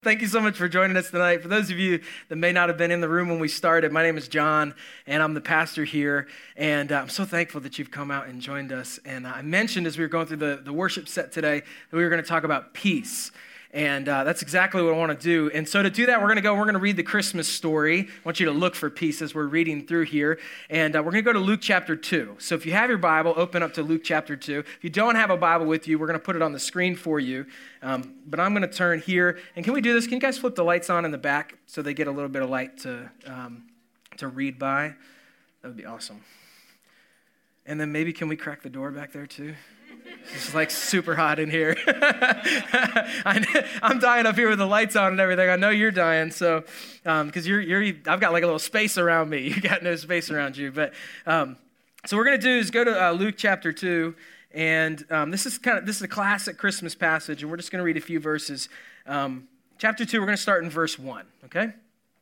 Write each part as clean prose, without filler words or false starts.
Thank you so much for joining us tonight. For those of you that may not have been in the room when we started, my name is John, and I'm the pastor here. And I'm so thankful that you've come out and joined us. And I mentioned as we were going through the worship set today that we were going to talk about peace. And that's exactly what I want to do. And so to do that, we're going to read the Christmas story. I want you to look for peace as we're reading through here. And we're going to go to Luke chapter 2. So if you have your Bible, open up to Luke chapter 2. If you don't have a Bible with you, we're going to put it on the screen for you. But I'm going to turn here. And can we do this? Can you guys flip the lights on in the back so they get a little bit of light to read by? That would be awesome. And then maybe can we crack the door back there too? It's like super hot in here. I'm dying up here with the lights on and everything. I know you're dying, so because I've got like a little space around me. You got no space around you. But so what we're gonna do is go to Luke chapter 2, and this is a classic Christmas passage, and we're just gonna read a few verses. Chapter 2, we're gonna start in verse 1. Okay.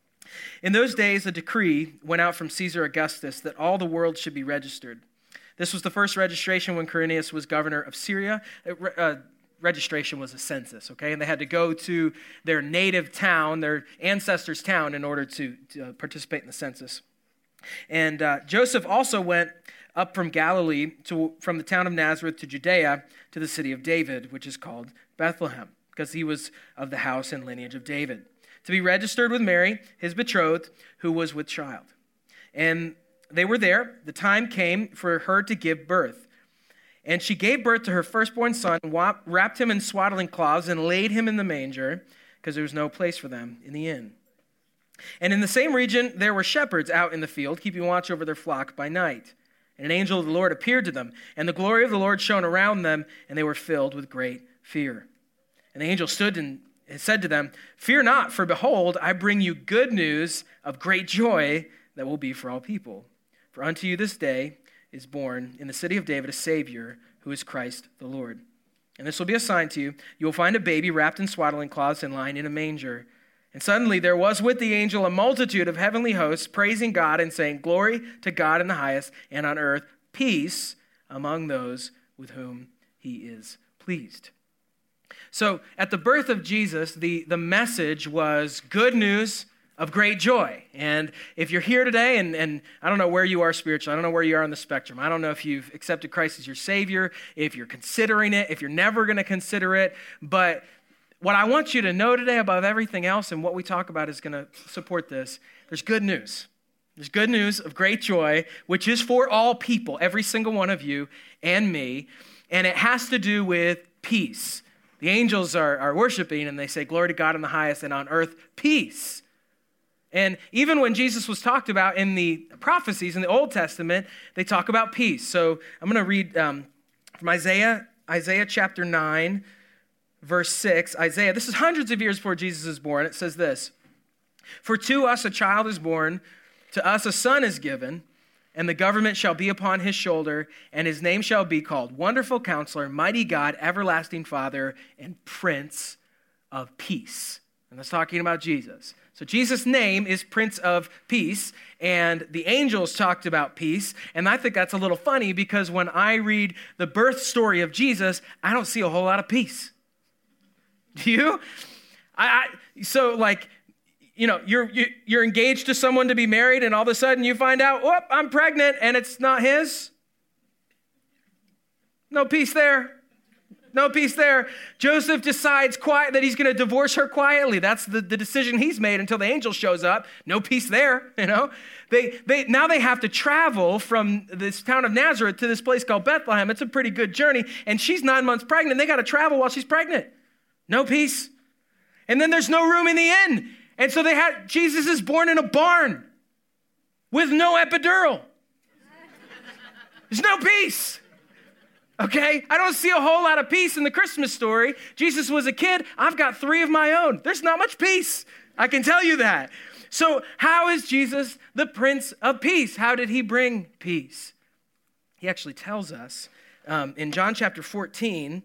In those days, a decree went out from Caesar Augustus that all the world should be registered. This was the first registration when Quirinius was governor of Syria. Registration was a census, okay? And they had to go to their native town, their ancestors' town, in order to participate in the census. And Joseph also went up from Galilee, from the town of Nazareth to Judea, to the city of David, which is called Bethlehem, because he was of the house and lineage of David, to be registered with Mary, his betrothed, who was with child. And they were there. The time came for her to give birth. And she gave birth to her firstborn son, wrapped him in swaddling cloths, and laid him in the manger, because there was no place for them in the inn. And in the same region, there were shepherds out in the field, keeping watch over their flock by night. And an angel of the Lord appeared to them, and the glory of the Lord shone around them, and they were filled with great fear. And the angel stood and said to them, "Fear not, for behold, I bring you good news of great joy that will be for all people. For unto you this day is born in the city of David a Savior, who is Christ the Lord. And this will be a sign to you. You will find a baby wrapped in swaddling cloths and lying in a manger." And suddenly there was with the angel a multitude of heavenly hosts, praising God and saying, "Glory to God in the highest, and on earth peace among those with whom he is pleased." So at the birth of Jesus, the message was good news of great joy. And if you're here today, and I don't know where you are spiritually, I don't know where you are on the spectrum. I don't know if you've accepted Christ as your Savior, if you're considering it, if you're never going to consider it. But what I want you to know today above everything else, and what we talk about is going to support this, there's good news. There's good news of great joy, which is for all people, every single one of you and me. And it has to do with peace. The angels are worshiping, and they say, "Glory to God in the highest, and on earth peace." And even when Jesus was talked about in the prophecies in the Old Testament, they talk about peace. So I'm going to read from Isaiah chapter 9, verse 6. Isaiah, this is hundreds of years before Jesus is born. It says this: "For to us a child is born, to us a son is given, and the government shall be upon his shoulder, and his name shall be called Wonderful Counselor, Mighty God, Everlasting Father, and Prince of Peace." And that's talking about Jesus. So Jesus' name is Prince of Peace, and the angels talked about peace. And I think that's a little funny because when I read the birth story of Jesus, I don't see a whole lot of peace. Do you? So like, you know, you're engaged to someone to be married, and all of a sudden you find out, "Oh, I'm pregnant," and it's not his. No peace there. No peace there. Joseph decides that he's going to divorce her quietly. That's the decision he's made until the angel shows up. No peace there, you know. Now they have to travel from this town of Nazareth to this place called Bethlehem. It's a pretty good journey. And she's 9 months pregnant. They got to travel while she's pregnant. No peace. And then there's no room in the inn. And so Jesus is born in a barn with no epidural. There's no peace. Okay, I don't see a whole lot of peace in the Christmas story. Jesus was a kid. I've got 3 of my own. There's not much peace. I can tell you that. So how is Jesus the Prince of Peace? How did he bring peace? He actually tells us in John chapter 14.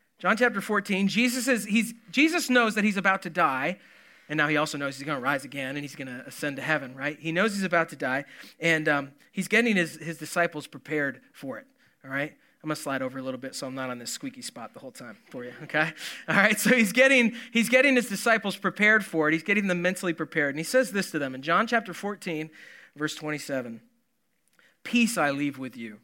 Jesus knows that he's about to die. And now he also knows he's going to rise again and he's going to ascend to heaven, right? He knows he's about to die. And he's getting his disciples prepared for it, all right? I'm I'm going to slide over a little bit so I'm not on this squeaky spot the whole time for you, okay? All right, so he's getting his disciples prepared for it. He's getting them mentally prepared. And he says this to them in John chapter 14, verse 27. Peace I leave with you.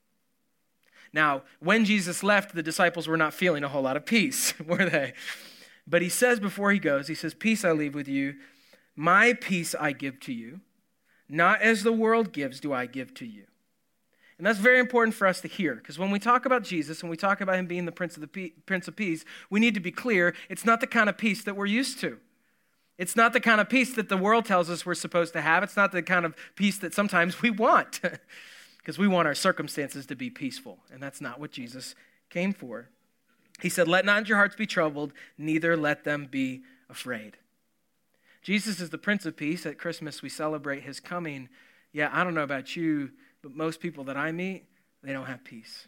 Now, when Jesus left, the disciples were not feeling a whole lot of peace, were they? But he says before he goes, he says, peace I leave with you. My peace I give to you. Not as the world gives do I give to you. And that's very important for us to hear, because when we talk about Jesus and we talk about him being the Prince of Peace, we need to be clear, it's not the kind of peace that we're used to. It's not the kind of peace that the world tells us we're supposed to have. It's not the kind of peace that sometimes we want, because we want our circumstances to be peaceful, and that's not what Jesus came for. He said, let not your hearts be troubled, neither let them be afraid. Jesus is the Prince of Peace. At Christmas, we celebrate his coming. Yeah, I don't know about you, but most people that I meet, they don't have peace.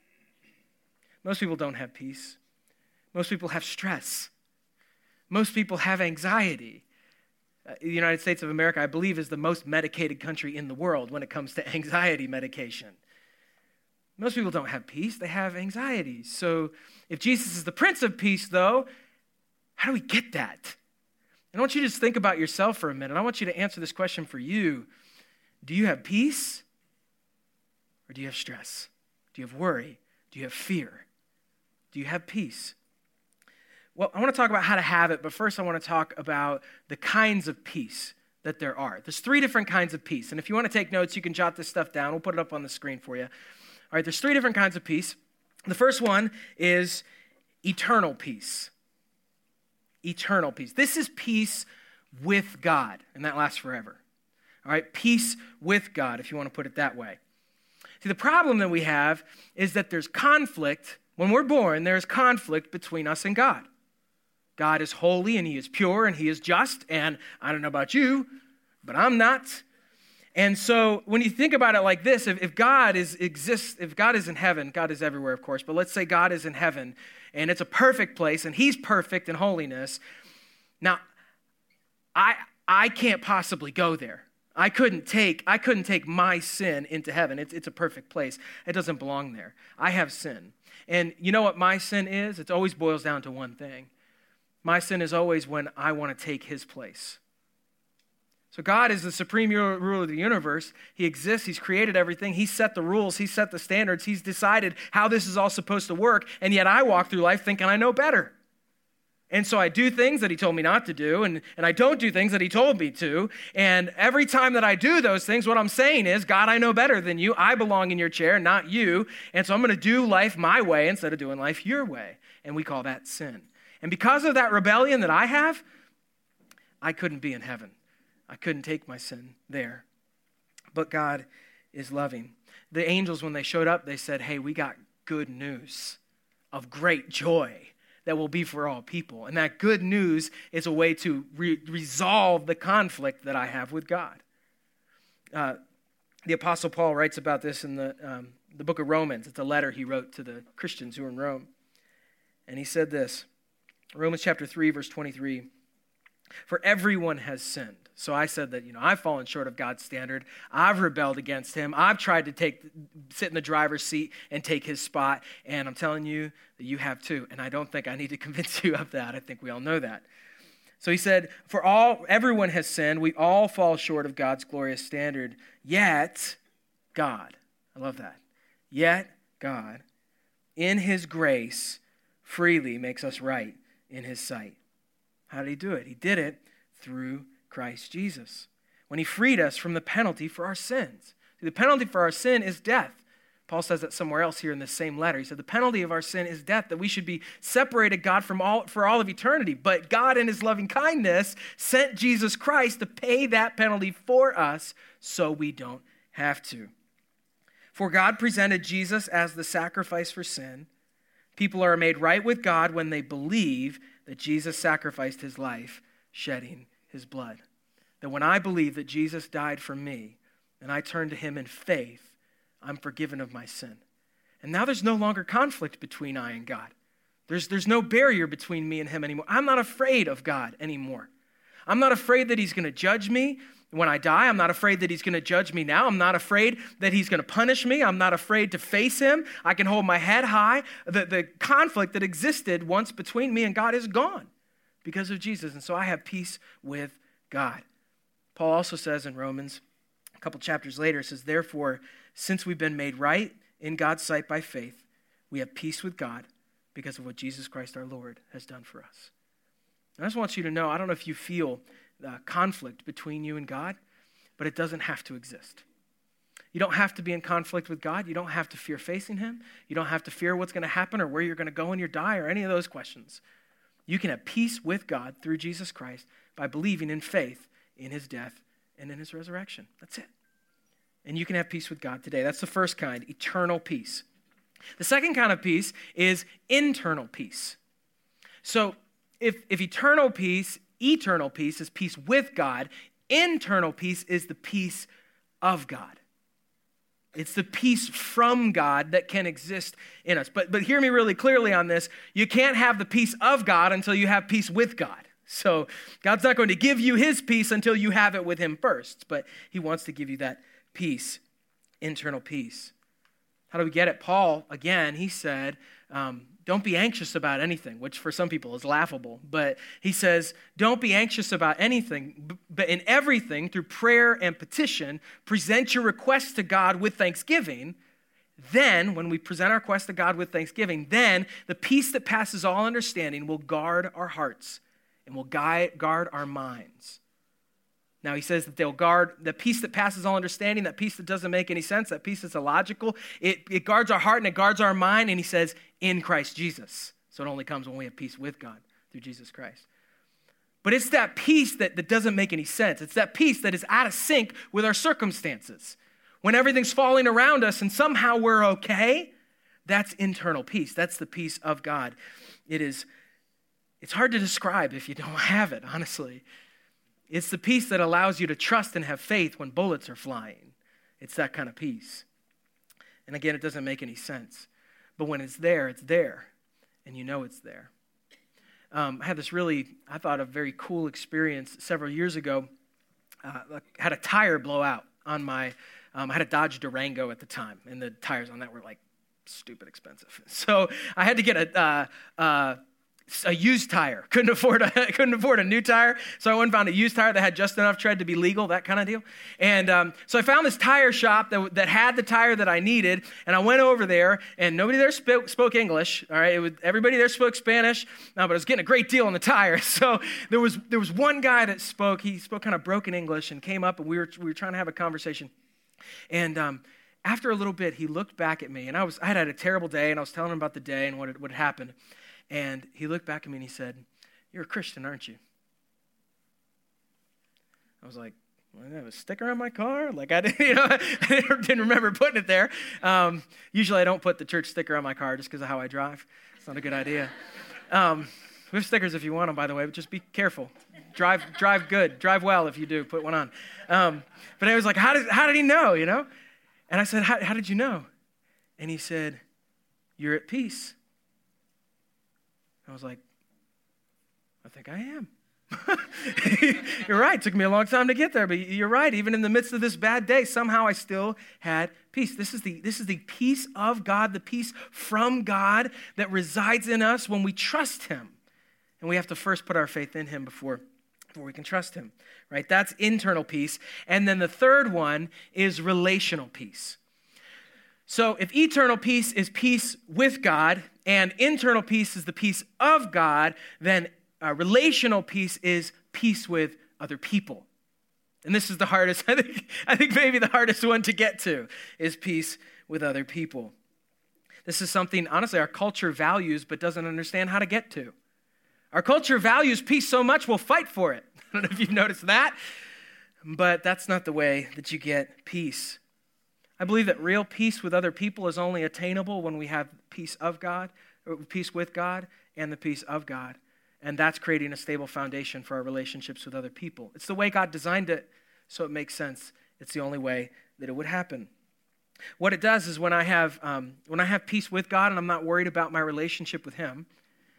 Most people don't have peace. Most people have stress. Most people have anxiety. The United States of America, I believe, is the most medicated country in the world when it comes to anxiety medication. Most people don't have peace. They have anxiety. So if Jesus is the Prince of Peace, though, how do we get that? And I want you to just think about yourself for a minute. I want you to answer this question for you. Do you have peace? Or do you have stress? Do you have worry? Do you have fear? Do you have peace? Well, I want to talk about how to have it, but first I want to talk about the kinds of peace that there are. There's 3 different kinds of peace, and if you want to take notes, you can jot this stuff down. We'll put it up on the screen for you. All right, there's 3 different kinds of peace. The first one is eternal peace. Eternal peace. This is peace with God, and that lasts forever. All right, peace with God, if you want to put it that way. See, the problem that we have is that there's conflict. When we're born, there's conflict between us and God. God is holy and he is pure and he is just, and I don't know about you, but I'm not. And so when you think about it like this, if God is in heaven, God is everywhere, of course, but let's say God is in heaven and it's a perfect place and he's perfect in holiness. Now, I can't possibly go there. I couldn't take my sin into heaven. It's a perfect place. It doesn't belong there. I have sin. And you know what my sin is? It always boils down to one thing. My sin is always when I want to take his place. So God is the supreme ruler of the universe. He exists. He's created everything. He set the rules. He set the standards. He's decided how this is all supposed to work. And yet I walk through life thinking I know better. And so I do things that he told me not to do, and I don't do things that he told me to. And every time that I do those things, what I'm saying is, God, I know better than you. I belong in your chair, not you. And so I'm going to do life my way instead of doing life your way. And we call that sin. And because of that rebellion that I have, I couldn't be in heaven. I couldn't take my sin there. But God is loving. The angels, when they showed up, they said, hey, we got good news of great joy that will be for all people. And that good news is a way to resolve the conflict that I have with God. The Apostle Paul writes about this in the book of Romans. It's a letter he wrote to the Christians who were in Rome. And he said this, Romans chapter 3, verse 23, for everyone has sinned. So I said that, I've fallen short of God's standard. I've rebelled against him. I've tried to sit in the driver's seat and take his spot. And I'm telling you that you have too. And I don't think I need to convince you of that. I think we all know that. So he said, everyone has sinned. We all fall short of God's glorious standard. Yet God, I love that. Yet God, in his grace, freely makes us right in his sight. How did he do it? He did it through Christ Jesus, when he freed us from the penalty for our sins. The penalty for our sin is death. Paul says that somewhere else here in this same letter. He said the penalty of our sin is death, that we should be separated God for all of eternity. But God in his loving kindness sent Jesus Christ to pay that penalty for us so we don't have to. For God presented Jesus as the sacrifice for sin. People are made right with God when they believe that Jesus sacrificed his life, shedding his blood. That when I believe that Jesus died for me and I turn to him in faith, I'm forgiven of my sin. And now there's no longer conflict between I and God. There's no barrier between me and him anymore. I'm not afraid of God anymore. I'm not afraid that he's going to judge me when I die. I'm not afraid that he's going to judge me now. I'm not afraid that he's going to punish me. I'm not afraid to face him. I can hold my head high. The conflict that existed once between me and God is gone because of Jesus. And so I have peace with God. Paul also says in Romans, a couple chapters later, it says, therefore, since we've been made right in God's sight by faith, we have peace with God because of what Jesus Christ our Lord has done for us. And I just want you to know, I don't know if you feel conflict between you and God, but it doesn't have to exist. You don't have to be in conflict with God. You don't have to fear facing him. You don't have to fear what's going to happen or where you're going to go when you die or any of those questions. You can have peace with God through Jesus Christ by believing in faith in his death and in his resurrection. That's it. And you can have peace with God today. That's the first kind, eternal peace. The second kind of peace is internal peace. So if eternal peace is peace with God, internal peace is the peace of God. It's the peace from God that can exist in us. But hear me really clearly on this. You can't have the peace of God until you have peace with God. So God's not going to give you his peace until you have it with him first. But he wants to give you that peace, internal peace. How do we get it? Paul, again, he said, don't be anxious about anything, which for some people is laughable. But he says, don't be anxious about anything, but in everything, through prayer and petition, present your requests to God with thanksgiving. Then, when we present our requests to God with thanksgiving, then the peace that passes all understanding will guard our hearts and will guard our minds. Now, he says that they'll guard the peace that passes all understanding, that peace that doesn't make any sense, that peace that's illogical. It guards our heart and it guards our mind, and he says, in Christ Jesus. So it only comes when we have peace with God through Jesus Christ. But it's that peace that doesn't make any sense. It's that peace that is out of sync with our circumstances. When everything's falling around us and somehow we're okay, that's internal peace. That's the peace of God. It's hard to describe if you don't have it, honestly. It's the peace that allows you to trust and have faith when bullets are flying. It's that kind of peace. And again, it doesn't make any sense. But when it's there, and you know it's there. I had this I thought, a very cool experience several years ago. I had a tire blow out on my, I had a Dodge Durango at the time, and the tires on that were like stupid expensive. So I had to get a used tire. Couldn't afford a new tire, so I went and found a used tire that had just enough tread to be legal, that kind of deal. And so I found this tire shop that had the tire that I needed, and I went over there, and nobody there spoke English. All right, everybody there spoke Spanish, but I was getting a great deal on the tire. So there was one guy that spoke. He spoke kind of broken English, and came up, and we were trying to have a conversation. And after a little bit, he looked back at me, and I had a terrible day, and I was telling him about the day and what had happened. And he looked back at me and he said, "You're a Christian, aren't you?" I was like, well, I have a sticker on my car? Like, I didn't remember putting it there. Usually I don't put the church sticker on my car just because of how I drive. It's not a good idea. We have stickers if you want them, by the way, but just be careful. Drive good. Drive well if you do. Put one on. But I was like, how did he know, And I said, how did you know? And he said, "You're at peace." I was like, I think I am. You're right. It took me a long time to get there, but you're right. Even in the midst of this bad day, somehow I still had peace. This is the peace of God, the peace from God that resides in us when we trust him. And we have to first put our faith in him before we can trust him, right? That's internal peace. And then the third one is relational peace. So if eternal peace is peace with God and internal peace is the peace of God, then relational peace is peace with other people. And this is the hardest, I think maybe the hardest one to get to is peace with other people. This is something, honestly, our culture values but doesn't understand how to get to. Our culture values peace so much, we'll fight for it. I don't know if you've noticed that, but that's not the way that you get peace. I believe that real peace with other people is only attainable when we have peace of God, or peace with God, and the peace of God. And that's creating a stable foundation for our relationships with other people. It's the way God designed it, so it makes sense. It's the only way that it would happen. What it does is when I have peace with God and I'm not worried about my relationship with him,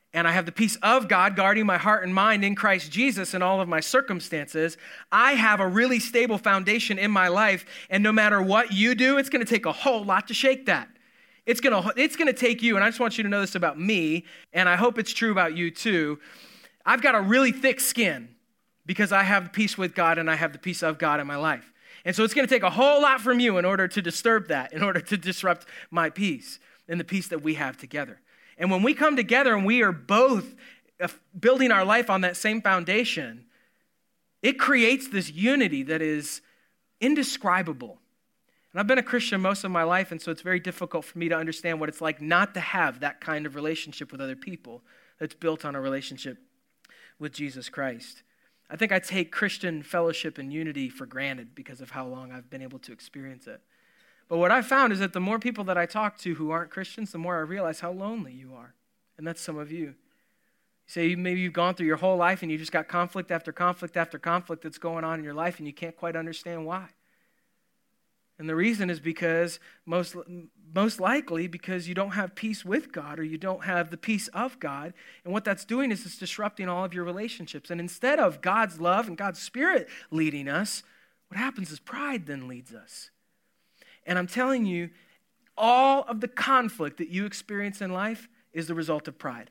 and I have the peace of God guarding my heart and mind in Christ Jesus in all of my circumstances, I have a really stable foundation in my life, and no matter what you do, it's going to take a whole lot to shake that. It's going to take you, and I just want you to know this about me, and I hope it's true about you too. I've got a really thick skin because I have peace with God and I have the peace of God in my life. And so it's going to take a whole lot from you in order to disturb that, in order to disrupt my peace and the peace that we have together. And when we come together and we are both building our life on that same foundation, it creates this unity that is indescribable. And I've been a Christian most of my life, and so it's very difficult for me to understand what it's like not to have that kind of relationship with other people that's built on a relationship with Jesus Christ. I think I take Christian fellowship and unity for granted because of how long I've been able to experience it. But what I've found is that the more people that I talk to who aren't Christians, the more I realize how lonely you are. And that's some of you. You say maybe you've gone through your whole life and you just got conflict after conflict after conflict that's going on in your life and you can't quite understand why. And the reason is because, most likely, because you don't have peace with God or you don't have the peace of God. And what that's doing is it's disrupting all of your relationships. And instead of God's love and God's Spirit leading us, what happens is pride then leads us. And I'm telling you, all of the conflict that you experience in life is the result of pride.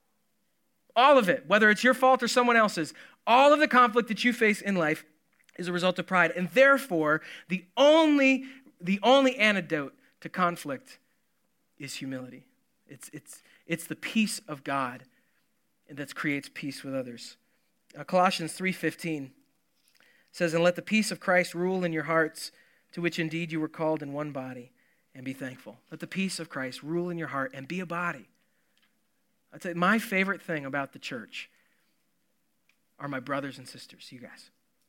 All of it, whether it's your fault or someone else's, all of the conflict that you face in life is a result of pride. And therefore, the only antidote to conflict is humility. It's the peace of God that creates peace with others. Colossians 3:15 says, "And let the peace of Christ rule in your hearts, to which indeed you were called in one body, and be thankful." Let the peace of Christ rule in your heart and be a body. I'll tell you, my favorite thing about the church are my brothers and sisters, you guys.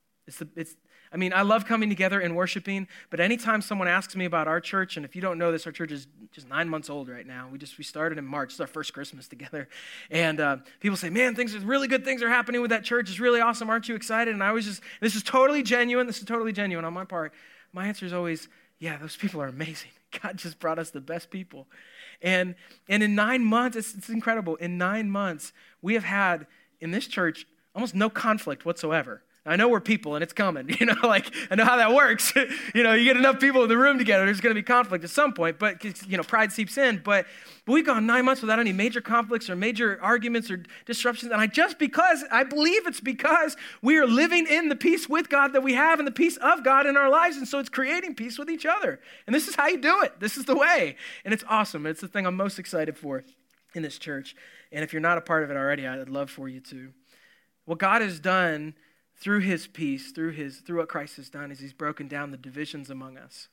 I love coming together and worshiping, but anytime someone asks me about our church, and if you don't know this, our church is just 9 months old right now. We started in March. It's our first Christmas together. And people say, man, really good things are happening with that church. It's really awesome. Aren't you excited? And this is totally genuine. This is totally genuine on my part. My answer is always, yeah, those people are amazing. God just brought us the best people. And in 9 months, it's incredible. In 9 months, we have had, in this church, almost no conflict whatsoever. I know we're people and it's coming, I know how that works. You get enough people in the room together, there's going to be conflict at some point, but, pride seeps in. But we've gone 9 months without any major conflicts or major arguments or disruptions. And I believe it's because we are living in the peace with God that we have and the peace of God in our lives. And so it's creating peace with each other. And this is how you do it. This is the way. And it's awesome. It's the thing I'm most excited for in this church. And if you're not a part of it already, I'd love for you to. What God has done through his peace, through what Christ has done, is he's broken down the divisions among us.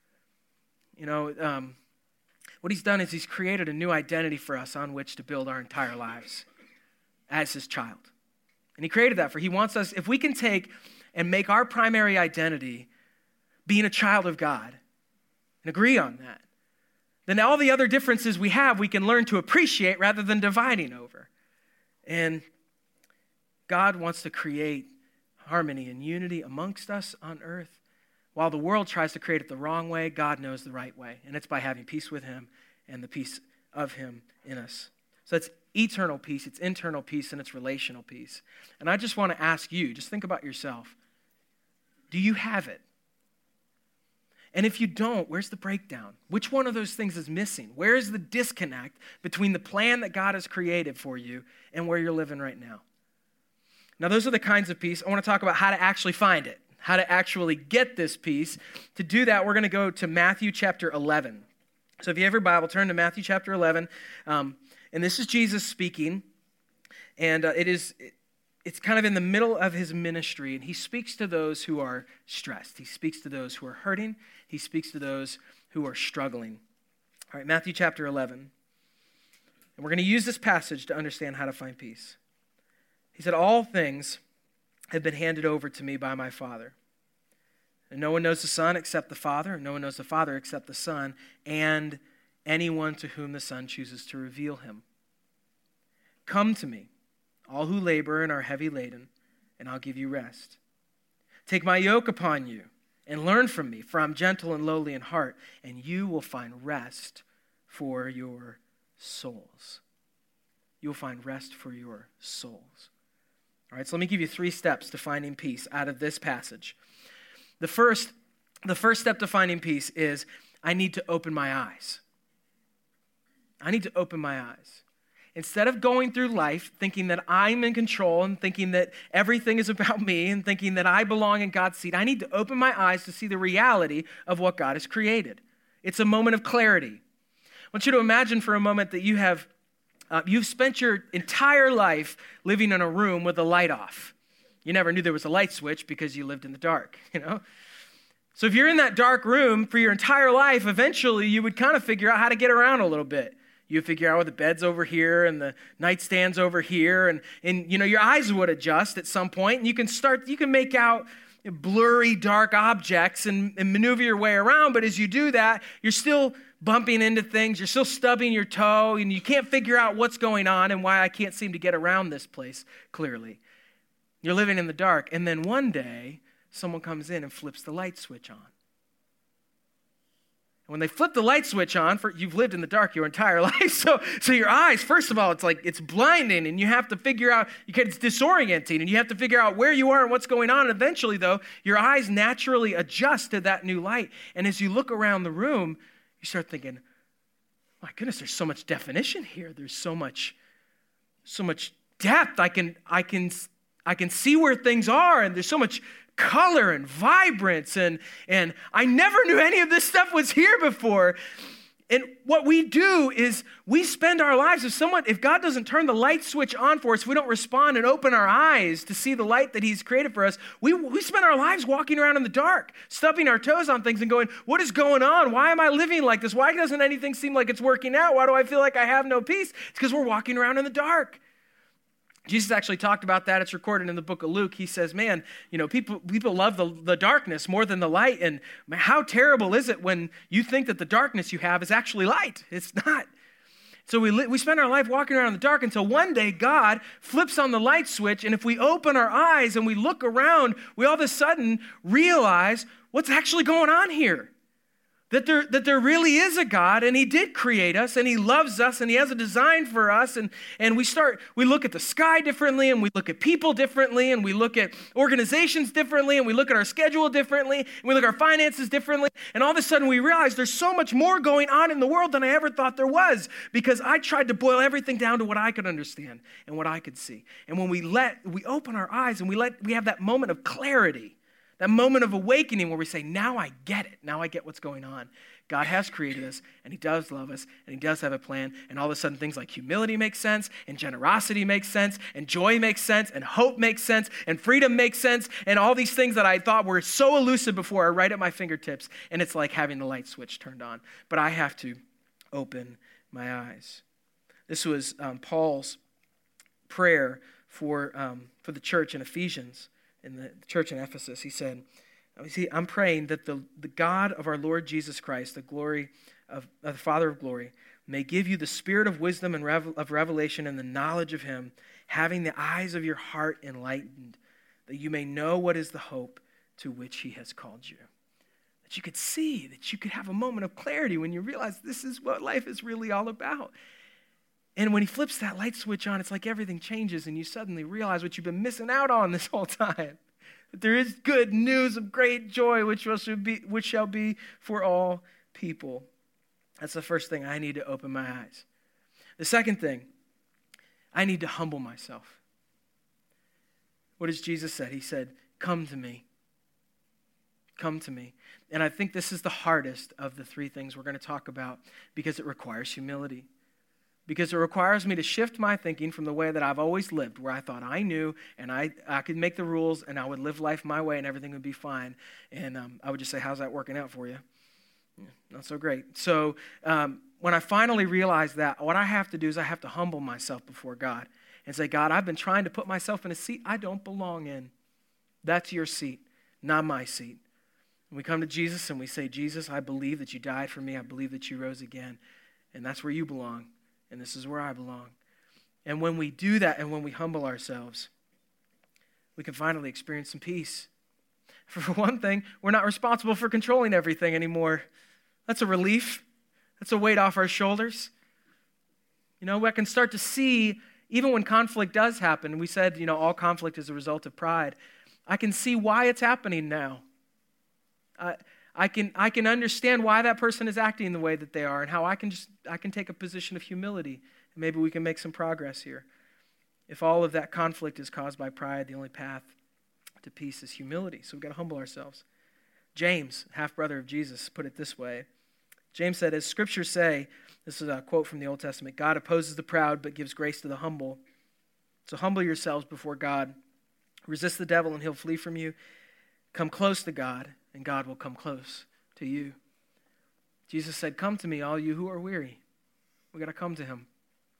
What he's done is he's created a new identity for us on which to build our entire lives as his child. And he created that he wants us, if we can take and make our primary identity being a child of God and agree on that, then all the other differences we have, we can learn to appreciate rather than dividing over. And God wants to create harmony and unity amongst us on earth. While the world tries to create it the wrong way, God knows the right way. And it's by having peace with him and the peace of him in us. So it's eternal peace, it's internal peace, and it's relational peace. And I just want to ask you, just think about yourself. Do you have it? And if you don't, where's the breakdown? Which one of those things is missing? Where is the disconnect between the plan that God has created for you and where you're living right now? Now, those are the kinds of peace. I want to talk about how to actually find it, how to actually get this peace. To do that, we're going to go to Matthew chapter 11. So if you have your Bible, turn to Matthew chapter 11. And this is Jesus speaking. And it's kind of in the middle of his ministry. And he speaks to those who are stressed. He speaks to those who are hurting. He speaks to those who are struggling. All right, Matthew chapter 11. And we're going to use this passage to understand how to find peace. He said, "All things have been handed over to me by my Father. And no one knows the Son except the Father, and no one knows the Father except the Son, and anyone to whom the Son chooses to reveal him. Come to me, all who labor and are heavy laden, and I'll give you rest. Take my yoke upon you and learn from me, for I'm gentle and lowly in heart, and you will find rest for your souls." you will find rest for your souls. All right, so let me give you 3 steps to finding peace out of this passage. The first step to finding peace is I need to open my eyes. I need to open my eyes. Instead of going through life thinking that I'm in control and thinking that everything is about me and thinking that I belong in God's seat, I need to open my eyes to see the reality of what God has created. It's a moment of clarity. I want you to imagine for a moment that you've spent your entire life living in a room with the light off. You never knew there was a light switch because you lived in the dark, So if you're in that dark room for your entire life, eventually you would kind of figure out how to get around a little bit. You figure out, the bed's over here and the nightstand's over here, and your eyes would adjust at some point, and you can make out blurry, dark objects and maneuver your way around, but as you do that, you're still bumping into things, you're still stubbing your toe, and you can't figure out what's going on and why I can't seem to get around this place clearly. You're living in the dark, and then one day, someone comes in and flips the light switch on. When they flip the light switch on, you've lived in the dark your entire life, so your eyes, first of all, it's blinding, and you have to figure out, it's disorienting, and you have to figure out where you are and what's going on. And eventually, though, your eyes naturally adjust to that new light. And as you look around the room, you start thinking, my goodness, there's so much definition here. There's so much depth. I can see where things are, and there's so much color and vibrance, and I never knew any of this stuff was here before. And what we do is we spend our lives, if God doesn't turn the light switch on for us, if we don't respond and open our eyes to see the light that he's created for us, we spend our lives walking around in the dark, stubbing our toes on things and going, what is going on? Why am I living like this? Why doesn't anything seem like it's working out? Why do I feel like I have no peace? It's because we're walking around in the dark. Jesus actually talked about that. It's recorded in the book of Luke. He says, man, people love the darkness more than the light. And how terrible is it when you think that the darkness you have is actually light? It's not. So we spend our life walking around in the dark until one day God flips on the light switch. And if we open our eyes and we look around, we all of a sudden realize what's actually going on here. That there really is a God, and he did create us, and he loves us, and he has a design for us, and we look at the sky differently, and we look at people differently, and we look at organizations differently, and we look at our schedule differently, and we look at our finances differently, and all of a sudden we realize there's so much more going on in the world than I ever thought there was, because I tried to boil everything down to what I could understand and what I could see. And when we open our eyes and we have that moment of clarity, that moment of awakening where we say, now I get it. Now I get what's going on. God has created us, and he does love us, and he does have a plan. And all of a sudden, things like humility make sense, and generosity makes sense, and joy makes sense, and hope makes sense, and freedom makes sense, and all these things that I thought were so elusive before are right at my fingertips. And it's like having the light switch turned on. But I have to open my eyes. This was Paul's prayer for the church in Ephesians. In the church in Ephesus, he said, I'm praying that the God of our Lord Jesus Christ, the glory of the Father of glory, may give you the spirit of wisdom and of revelation and the knowledge of him, having the eyes of your heart enlightened, that you may know what is the hope to which he has called you. That you could see, that you could have a moment of clarity when you realize this is what life is really all about. And when he flips that light switch on, it's like everything changes and you suddenly realize what you've been missing out on this whole time. That there is good news of great joy, which shall be for all people. That's the first thing. I need to open my eyes. The second thing, I need to humble myself. What does Jesus say? He said, come to me. Come to me. And I think this is the hardest of the 3 things we're going to talk about because it requires humility. Because it requires me to shift my thinking from the way that I've always lived, where I thought I knew and I could make the rules and I would live life my way and everything would be fine. And I would just say, how's that working out for you? Yeah, not so great. So when I finally realized that, what I have to do is I have to humble myself before God and say, God, I've been trying to put myself in a seat I don't belong in. That's your seat, not my seat. And we come to Jesus and we say, Jesus, I believe that you died for me. I believe that you rose again. And that's where you belong. And this is where I belong. And when we do that and when we humble ourselves, we can finally experience some peace. For one thing, we're not responsible for controlling everything anymore. That's a relief. That's a weight off our shoulders. I can start to see even when conflict does happen, we said, all conflict is a result of pride. I can see why it's happening now. I can understand why that person is acting the way that they are and how I can take a position of humility. And maybe we can make some progress here. If all of that conflict is caused by pride, the only path to peace is humility. So we've got to humble ourselves. James, half-brother of Jesus, put it this way. James said, as scriptures say, this is a quote from the Old Testament, God opposes the proud but gives grace to the humble. So humble yourselves before God. Resist the devil and he'll flee from you. Come close to God and God will come close to you. Jesus said, come to me, all you who are weary. We got to come to him.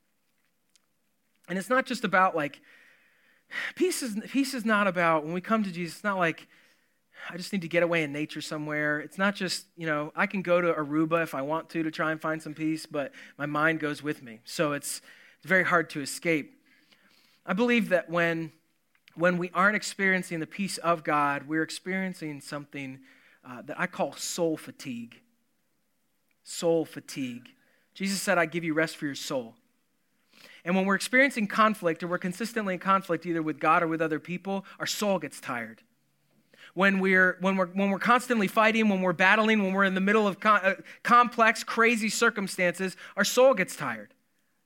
And it's not just about peace is not about, when we come to Jesus, it's not like, I just need to get away in nature somewhere. It's not just, I can go to Aruba if I want to try and find some peace, but my mind goes with me. So it's very hard to escape. I believe that when we aren't experiencing the peace of God, we're experiencing something that I call soul fatigue. Soul fatigue. Jesus said, I give you rest for your soul. And when we're experiencing conflict, or we're consistently in conflict either with God or with other people, our soul gets tired. When we're constantly fighting, when we're battling, when we're in the middle of complex, crazy circumstances, our soul gets tired.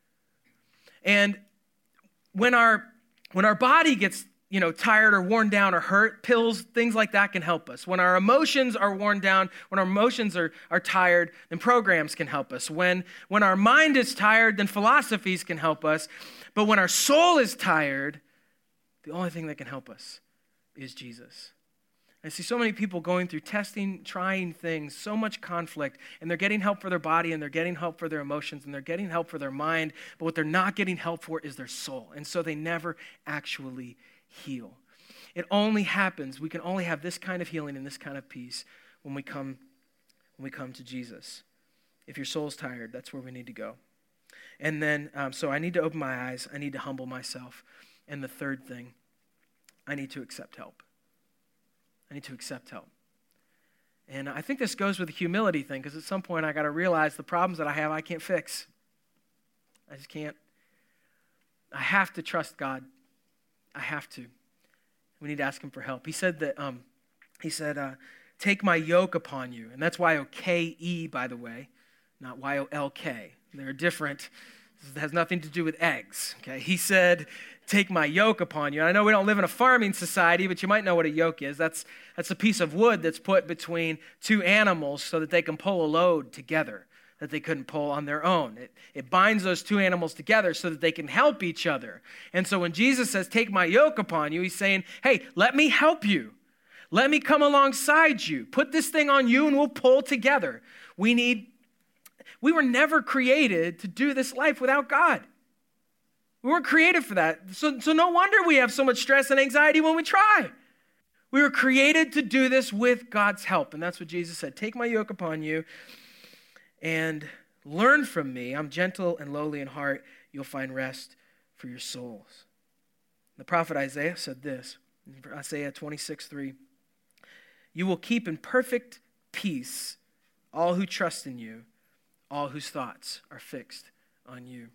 And when our body gets tired or worn down or hurt, pills, things like that can help us. When our emotions are worn down, when our emotions are tired, then programs can help us. When our mind is tired, then philosophies can help us. But when our soul is tired, the only thing that can help us is Jesus. I see so many people going through testing, trying things, so much conflict, and they're getting help for their body, and they're getting help for their emotions, and they're getting help for their mind, but what they're not getting help for is their soul. And so they never actually heal. It only happens, we can only have this kind of healing and this kind of peace when we come to Jesus. If your soul's tired, that's where we need to go. And then, so I need to open my eyes, I need to humble myself. And the third thing, I need to accept help. I need to accept help. And I think this goes with the humility thing, because at some point I got to realize the problems that I have, I can't fix. I just can't. I have to trust God. I have to. We need to ask him for help. He said that, take my yoke upon you. And that's Y-O-K-E, by the way, not Y-O-L-K. They're different. This has nothing to do with eggs. Okay? He said, take my yoke upon you. And I know we don't live in a farming society, but you might know what a yoke is. That's a piece of wood that's put between two animals so that they can pull a load together that they couldn't pull on their own. It binds those two animals together so that they can help each other. And so when Jesus says, take my yoke upon you, he's saying, hey, let me help you. Let me come alongside you. Put this thing on you and we'll pull together. We were never created to do this life without God. We weren't created for that. So no wonder we have so much stress and anxiety when we try. We were created to do this with God's help. And that's what Jesus said. Take my yoke upon you and learn from me. I'm gentle and lowly in heart. You'll find rest for your souls. The prophet Isaiah said this, in Isaiah 26:3. You will keep in perfect peace all who trust in you, all whose thoughts are fixed on you.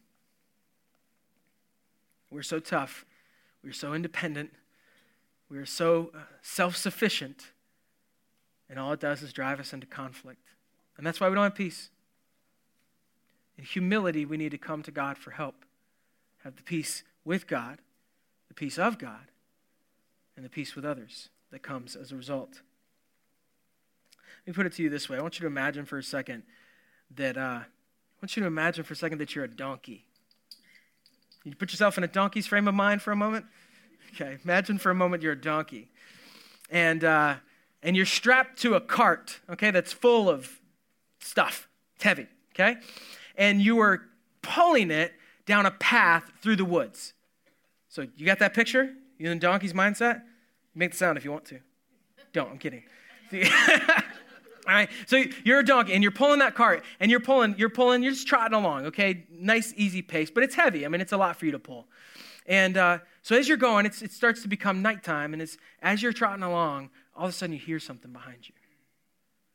We're so tough. We're so independent. We're so self-sufficient. And all it does is drive us into conflict. And that's why we don't have peace. In humility, we need to come to God for help. Have the peace with God, the peace of God, and the peace with others that comes as a result. Let me put it to you this way. I want you to imagine for a second that you're a donkey. You put yourself in a donkey's frame of mind for a moment? Okay, imagine for a moment you're a donkey. And you're strapped to a cart, okay, that's full of stuff. It's heavy, okay? And you are pulling it down a path through the woods. So you got that picture? You in the donkey's mindset? Make the sound if you want to. Don't, I'm kidding. All right, so you're a donkey, and you're pulling that cart, and you're just trotting along, okay? Nice, easy pace, but it's heavy. I mean, it's a lot for you to pull. And so as you're going, it starts to become nighttime, and as you're trotting along, all of a sudden you hear something behind you.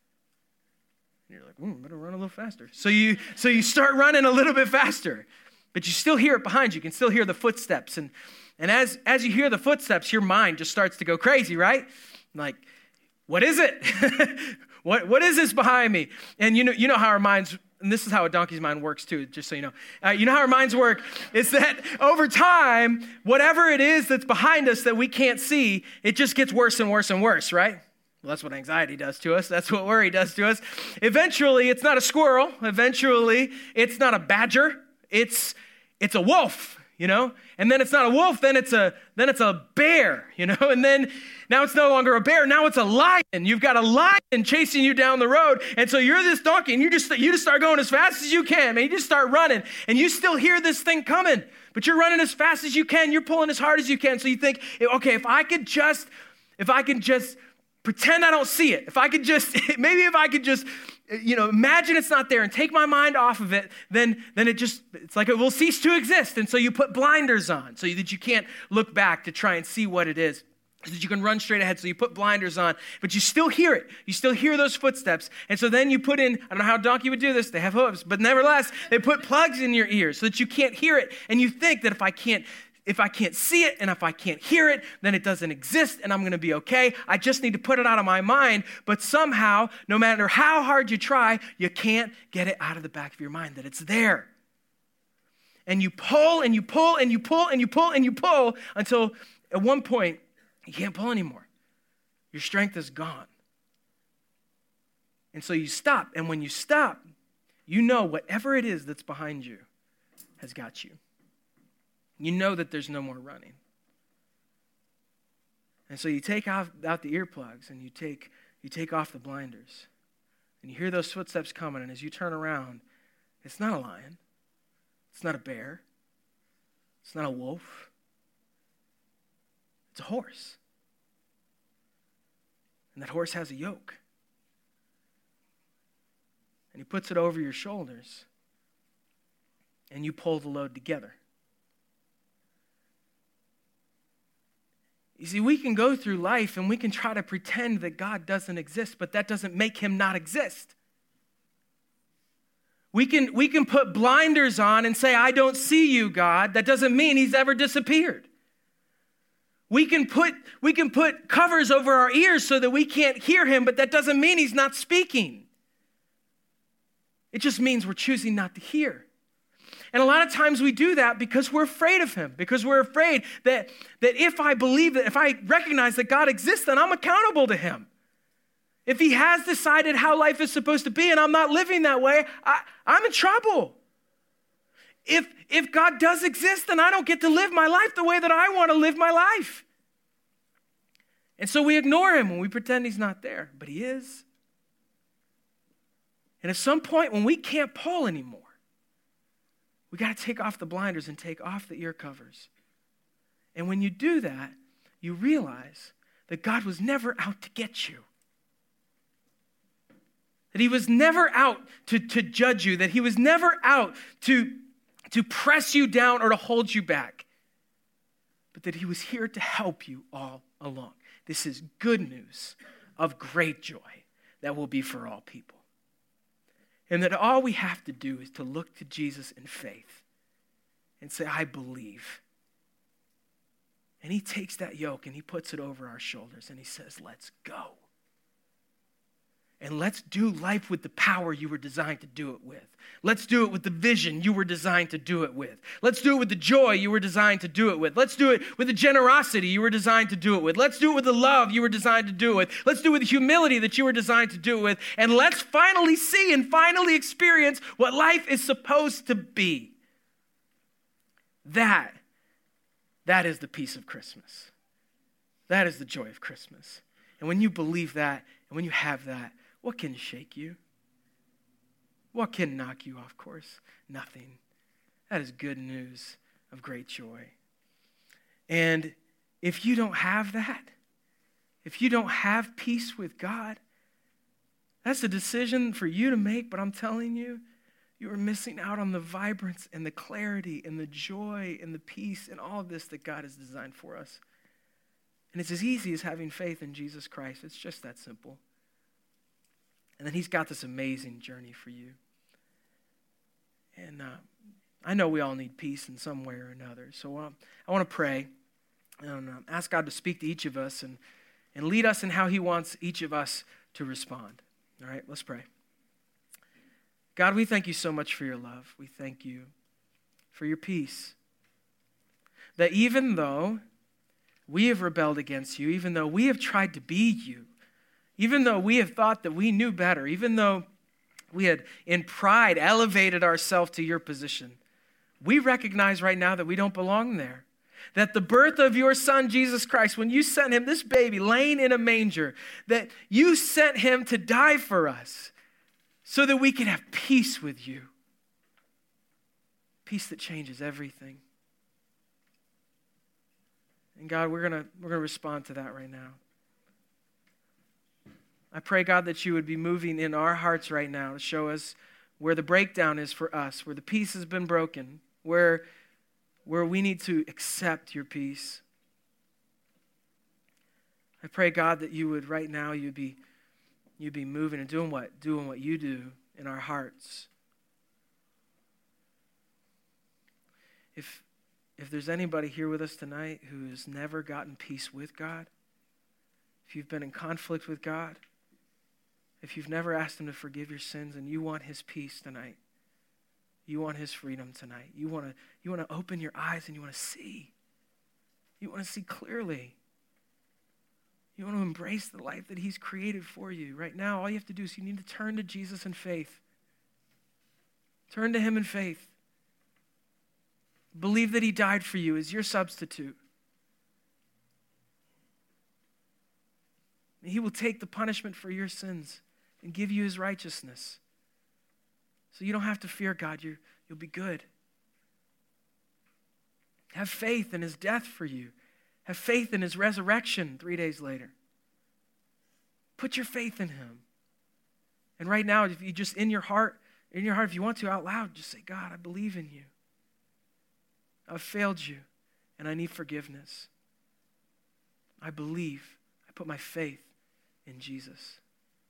And you're like, better run a little faster. So you start running a little bit faster, but you still hear it behind you. You can still hear the footsteps. And as you hear the footsteps, your mind just starts to go crazy, right? Like, what is it? What is this behind me? And you know how our minds, and this is how a donkey's mind works too, just so you know. You know how our minds work is that over time, whatever it is that's behind us that we can't see, it just gets worse and worse and worse, right? Well, that's what anxiety does to us. That's what worry does to us. Eventually, it's not a squirrel. Eventually, it's not a badger. It's a wolf, And then it's not a wolf, then it's a bear, And then now it's no longer a bear, now it's a lion. You've got a lion chasing you down the road. And so you're this donkey and you just start going as fast as you can, man. You just start running and you still hear this thing coming, but you're running as fast as you can. You're pulling as hard as you can. So you think, okay, if I could just pretend I don't see it. If I could just imagine it's not there and take my mind off of it, then it's like it will cease to exist. And so you put blinders on so that you can't look back to try and see what it is, so that you can run straight ahead. So you put blinders on, but you still hear it. You still hear those footsteps. And so then you put in, I don't know how a donkey would do this. They have hooves, but nevertheless, they put plugs in your ears so that you can't hear it. And you think that if I can't see it and if I can't hear it, then it doesn't exist and I'm going to be okay. I just need to put it out of my mind. But somehow, no matter how hard you try, you can't get it out of the back of your mind that it's there. And you pull and you pull and you pull and you pull and you pull until at one point you can't pull anymore. Your strength is gone. And so you stop. And when you stop, whatever it is that's behind you has got you. You know that there's no more running. And so you take out the earplugs and you take off the blinders. And you hear those footsteps coming, and as you turn around, it's not a lion. It's not a bear. It's not a wolf. It's a horse. And that horse has a yoke. And he puts it over your shoulders. And you pull the load together. You see, we can go through life and we can try to pretend that God doesn't exist, but that doesn't make him not exist. We can put blinders on and say, I don't see you, God. That doesn't mean he's ever disappeared. We can put covers over our ears so that we can't hear him, but that doesn't mean he's not speaking. It just means we're choosing not to hear. And a lot of times we do that because we're afraid of him, because we're afraid that if I believe that, if I recognize that God exists, then I'm accountable to him. If he has decided how life is supposed to be and I'm not living that way, I'm in trouble. If God does exist, then I don't get to live my life the way that I want to live my life. And so we ignore him when we pretend he's not there, but he is. And at some point when we can't pull anymore, we got to take off the blinders and take off the ear covers. And when you do that, you realize that God was never out to get you. That he was never out to judge you. That he was never out to press you down or to hold you back. But that he was here to help you all along. This is good news of great joy that will be for all people. And that all we have to do is to look to Jesus in faith and say, I believe. And he takes that yoke and he puts it over our shoulders and he says, let's go. And let's do life with the power you were designed to do it with. Let's do it with the vision you were designed to do it with. Let's do it with the joy you were designed to do it with. Let's do it with the generosity you were designed to do it with. Let's do it with the love you were designed to do it with. Let's do it with the humility that you were designed to do it with. And let's finally see and finally experience what life is supposed to be. That is the peace of Christmas. That is the joy of Christmas. And when you believe that, and when you have that, what can shake you? What can knock you off course? Nothing. That is good news of great joy. And if you don't have that, if you don't have peace with God, that's a decision for you to make, but I'm telling you, you are missing out on the vibrance and the clarity and the joy and the peace and all of this that God has designed for us. And it's as easy as having faith in Jesus Christ. It's just that simple. And then he's got this amazing journey for you. And I know we all need peace in some way or another. So I want to pray and ask God to speak to each of us and lead us in how he wants each of us to respond. All right, let's pray. God, we thank you so much for your love. We thank you for your peace. That even though we have rebelled against you, even though we have tried to be you, even though we have thought that we knew better, even though we had in pride elevated ourselves to your position, we recognize right now that we don't belong there. That the birth of your son, Jesus Christ, when you sent him, this baby laying in a manger, that you sent him to die for us so that we could have peace with you. Peace that changes everything. And God, we're gonna respond to that right now. I pray, God, that you would be moving in our hearts right now to show us where the breakdown is for us, where the peace has been broken, where we need to accept your peace. I pray, God, that you would right now, you'd be moving and doing what you do in our hearts. If there's anybody here with us tonight who has never gotten peace with God, if you've been in conflict with God, if you've never asked him to forgive your sins and you want his peace tonight, you want his freedom tonight, you want to open your eyes and you want to see. You want to see clearly. You want to embrace the life that he's created for you. Right now, all you have to do is you need to turn to Jesus in faith. Turn to him in faith. Believe that he died for you as your substitute. He will take the punishment for your sins and give you his righteousness. So you don't have to fear God. You'll be good. Have faith in his death for you. Have faith in his resurrection 3 days later. Put your faith in him. And right now, if you just in your heart, if you want to out loud, just say, God, I believe in you. I've failed you, and I need forgiveness. I believe. I put my faith in Jesus.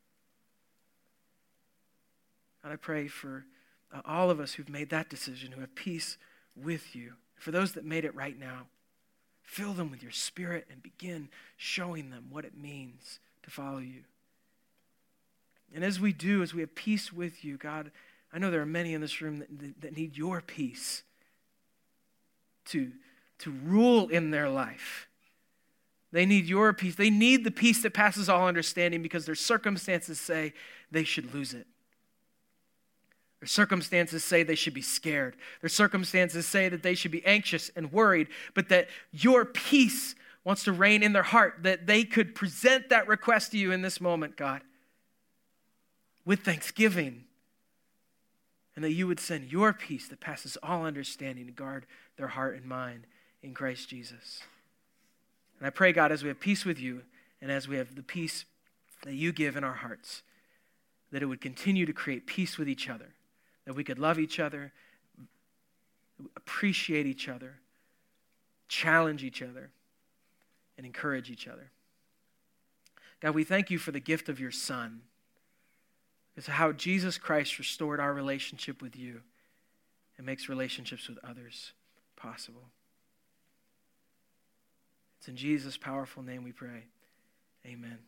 And I pray for all of us who've made that decision, who have peace with you. For those that made it right now, fill them with your spirit and begin showing them what it means to follow you. And as we do, as we have peace with you, God, I know there are many in this room that need your peace to rule in their life. They need your peace. They need the peace that passes all understanding because their circumstances say they should lose it. Their circumstances say they should be scared. Their circumstances say that they should be anxious and worried, but that your peace wants to reign in their heart, that they could present that request to you in this moment, God, with thanksgiving, and that you would send your peace that passes all understanding to guard their heart and mind in Christ Jesus. And I pray, God, as we have peace with you and as we have the peace that you give in our hearts, that it would continue to create peace with each other, that we could love each other, appreciate each other, challenge each other, and encourage each other. God, we thank you for the gift of your Son. It's how Jesus Christ restored our relationship with you and makes relationships with others possible. It's in Jesus' powerful name we pray. Amen.